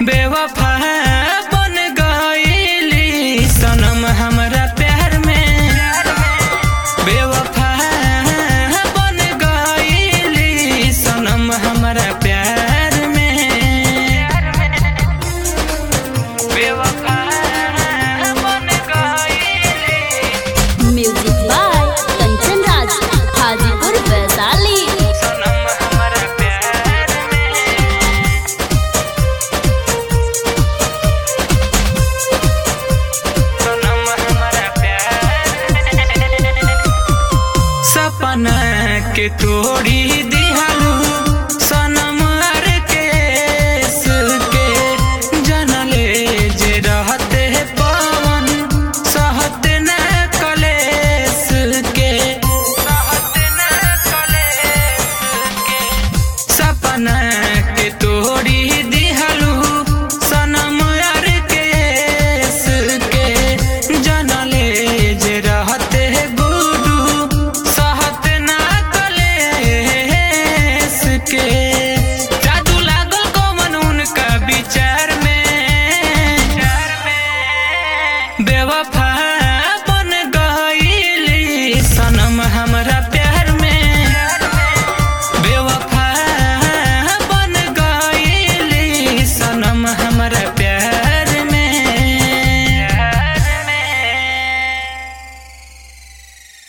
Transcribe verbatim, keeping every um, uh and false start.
बेवफा बन गईली सनम हमरा प्यार में, बेवफा बन गईली सनम हमरा प्यार में, बेवफा बन गईली। Music by Kanchan Raj, Hajipur Vaishali. सपना के तोड़ी दिहलू सनम केस के, जनले जे रहते पवन सहते न कलेस के, सहते न कलेस के। सपना के तोड़ी